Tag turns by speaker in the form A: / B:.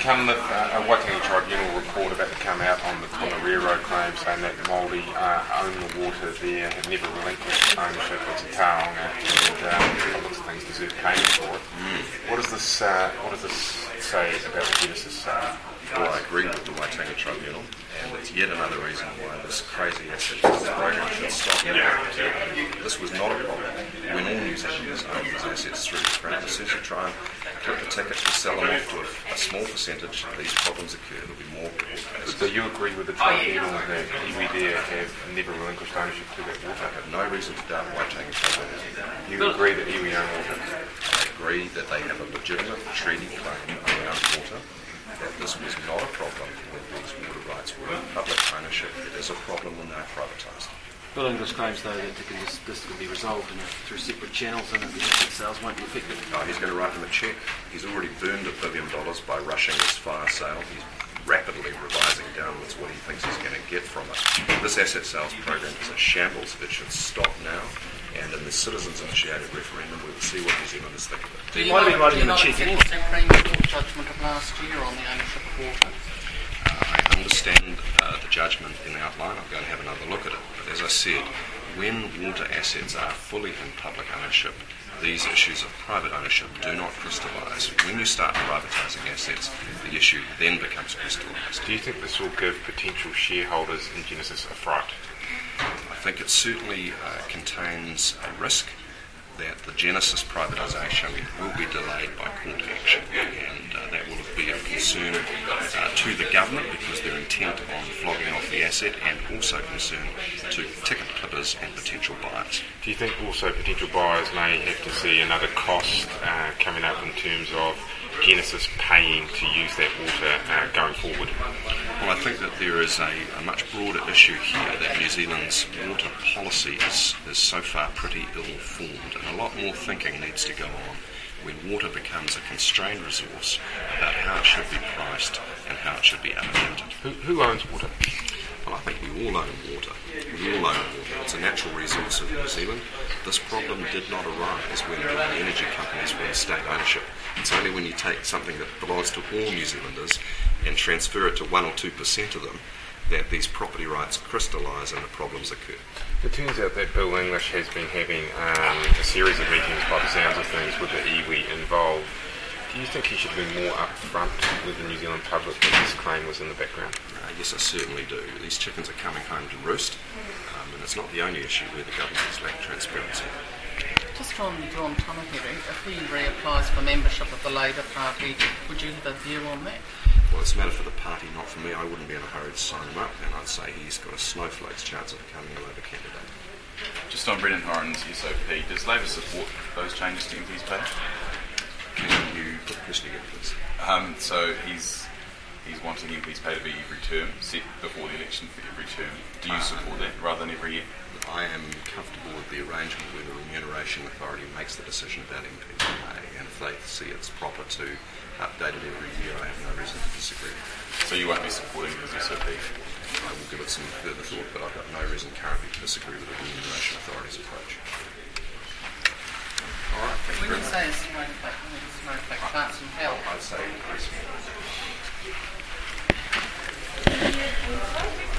A: come with a Waitangi Tribunal report about to come out on the Tongariro claim, saying that Māori own the water there, have never relinquished ownership. It's a taonga, and lots of things deserve payment for it. What does this say about the Genesis?
B: Well, I agree with the Waitangi Tribunal, and it's yet another reason why this crazy asset program should stop now. This was not a problem when all New Zealanders owned these assets through the Crown. As soon as you try and clip the ticket to sell them off to a small percentage, these problems occur. There'll be more court cases.
A: So you agree with the tribunal that iwi there have never relinquished ownership to that water?
B: I have no reason to doubt Waitangi Tribunal.
A: You agree that iwi own water?
B: I agree that they have a legitimate treaty claim around water, that this was not a problem when these water rights were in public ownership. It is a problem when they're privatised.
C: Bill English claims, though, that this can be resolved through separate channels and that the asset sales won't be affected.
B: Oh, he's going to write them a cheque. He's already burned $1 billion by rushing this fire sale. He's rapidly revising downwards what he thinks he's going to get from it. This asset sales program is a shambles. It should stop now. And in the citizens-initiated referendum, we will see what New Zealanders think of it.
D: Do you not accept the Supreme Court judgment of last year on the ownership of water?
B: I understand the judgment in the outline. I'm going to have another look at it. But as I said, when water assets are fully in public ownership, these issues of private ownership do not crystallise. When you start privatising assets, the issue then becomes crystallised.
A: Do you think this will give potential shareholders in Genesis a fright?
B: I think it certainly contains a risk that the Genesis privatisation will be delayed by court action, and that will be a concern to the government because they're intent on flogging off the asset, and also concern to ticket clippers and potential buyers.
A: Do you think also potential buyers may have to see another cost coming up in terms of Genesis paying to use that water going forward?
B: Well, I think that there is a much broader issue here, that New Zealand's water policy is so far pretty ill-formed, and a lot more thinking needs to go on when water becomes a constrained resource about how it should be priced and how it should be allocated.
A: Who owns water?
B: Well, I think we all own water. We all own water. It's a natural resource of New Zealand. This problem did not arise when the energy companies were in state ownership. It's only when you take something that belongs to all New Zealanders and transfer it to 1 or 2% of them that these property rights crystallise and the problems occur.
A: It turns out that Bill English has been having a series of meetings, by the sounds of things, with the iwi involved. Do you think he should have been more upfront with the New Zealand public that this claim was in the background?
B: Yes, I certainly do. These chickens are coming home to roost, and it's not the only issue where the government has lacked transparency.
D: Just on John Tamahere, if he reapplies for membership of the Labour Party, would you have a view on that?
B: Well, it's a matter for the party, not for me. I wouldn't be in a hurry to sign him up, and I'd say he's got a snowflake's chance of becoming a Labour candidate.
E: Just on Brendan Horan's SOP, does Labour support those changes to MP's pay?
B: Can you put the question again, please?
E: So he's wanting MP's pay to be every term, set before the election for every term. Do you support that rather than every year?
B: I am comfortable with the arrangement where the Remuneration Authority makes the decision about MP's pay, and if they see it's proper to update it every year, I have no reason to disagree.
E: So you won't be supporting his SOP?
B: I will give it some further thought, but I've got no reason currently to disagree with the Remuneration Authority's approach. All right, thank you
D: When
B: very
D: you
B: much.
D: say a snowflake can't some help.
B: I'd say increase.